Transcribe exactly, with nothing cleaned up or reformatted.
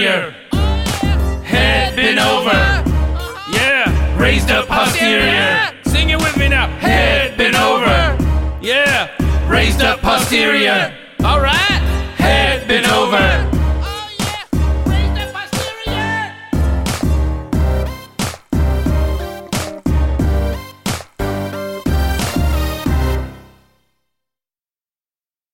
posterior. Head bent over. Yeah. Raised up posterior. Sing it with me now. Head bent over. Yeah. Raised up posterior. All right.